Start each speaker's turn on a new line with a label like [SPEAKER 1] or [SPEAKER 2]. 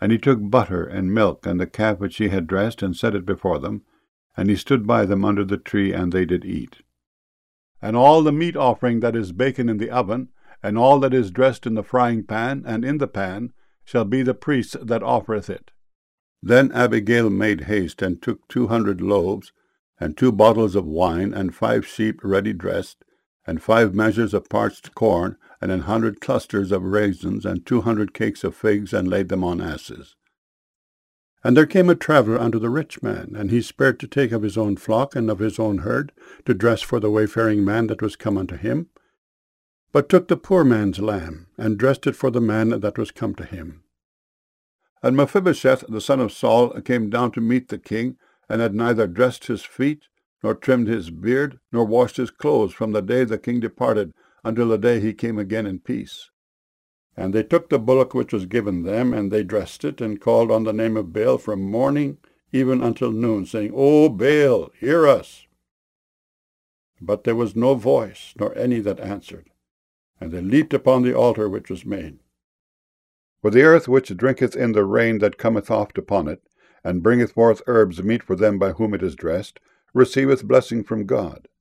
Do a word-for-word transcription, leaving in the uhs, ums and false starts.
[SPEAKER 1] And he took butter and milk and the calf which he had dressed, and set it before them. And he stood by them under the tree, and they did eat. And all the meat offering that is baken in the oven, and all that is dressed in the frying pan and in the pan, shall be the priest's that offereth it. Then Abigail made haste, and took two hundred loaves, and two bottles of wine, and five sheep ready dressed, and five measures of parched corn, and an hundred clusters of raisins, and two hundred cakes of figs, and laid them on asses. And there came a traveller unto the rich man, and he spared to take of his own flock and of his own herd, to dress for the wayfaring man that was come unto him, but took the poor man's lamb, and dressed it for the man that was come to him. And Mephibosheth the son of Saul came down to meet the king, and had neither dressed his feet, nor trimmed his beard, nor washed his clothes, from the day the king departed until the day he came again in peace. And they took the bullock which was given them, and they dressed it, and called on the name of Baal from morning even until noon, saying, O Baal, hear us. But there was no voice, nor any that answered. And they leaped upon the altar which was made. For the earth which drinketh in the rain that cometh oft upon it, and bringeth forth herbs meet for them by whom it is dressed, receiveth blessing from God.